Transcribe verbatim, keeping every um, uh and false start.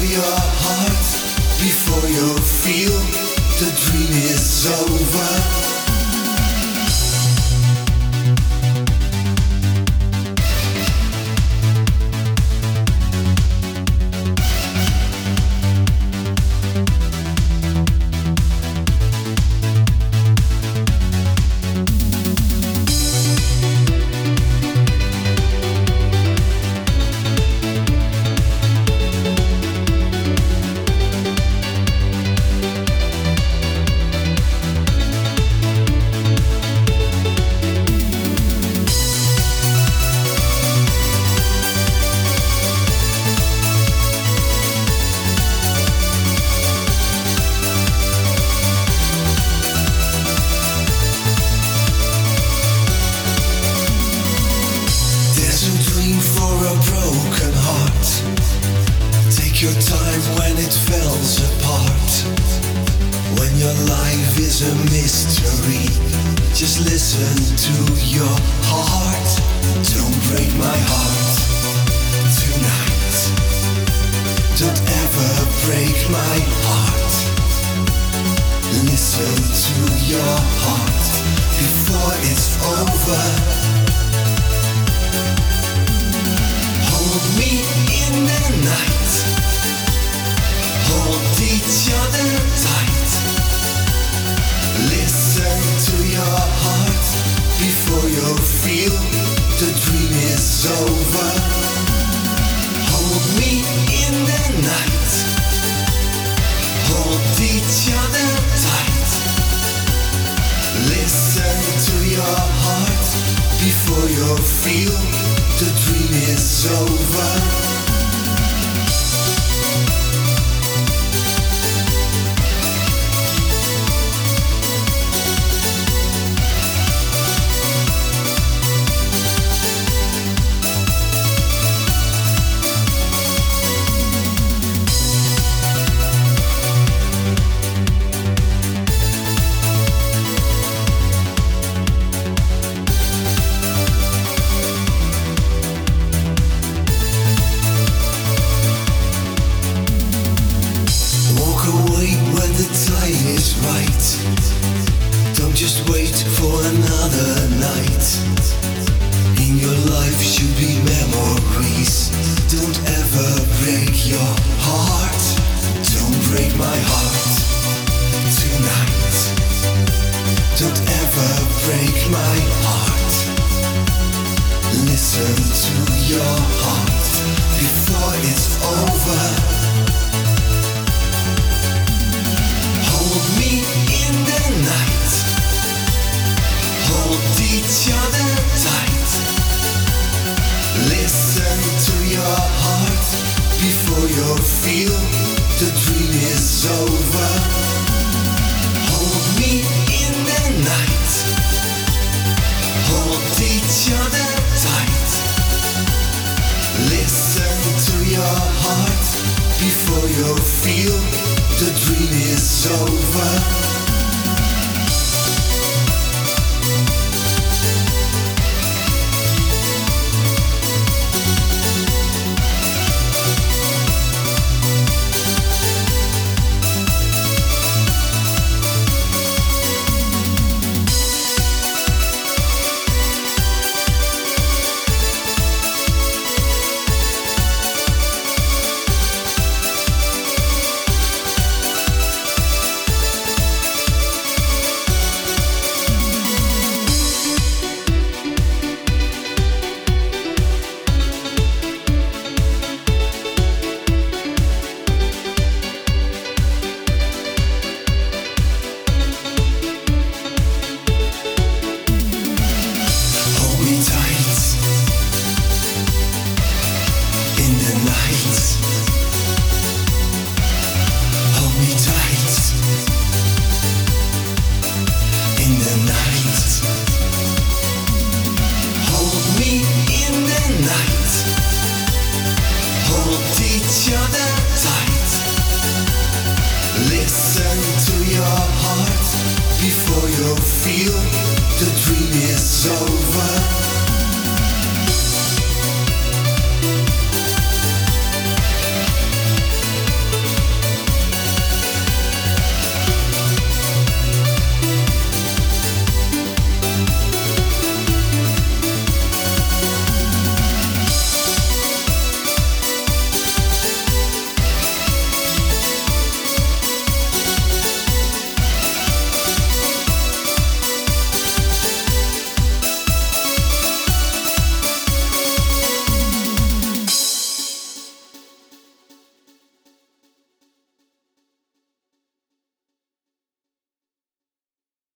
your heart before you feel the dream is over. Your time when it falls apart, when your life is a mystery, just listen to your heart. Don't break my heart tonight. Don't ever break my heart. Listen to your heart before it's over. Hold me in the night. Hold each other tight. Listen to your heart before you feel the dream is over. Hold me in the night. Hold each other tight. Listen to your heart before you feel the dream is over. Don't just wait for another night. In your life should be memories. Don't ever break your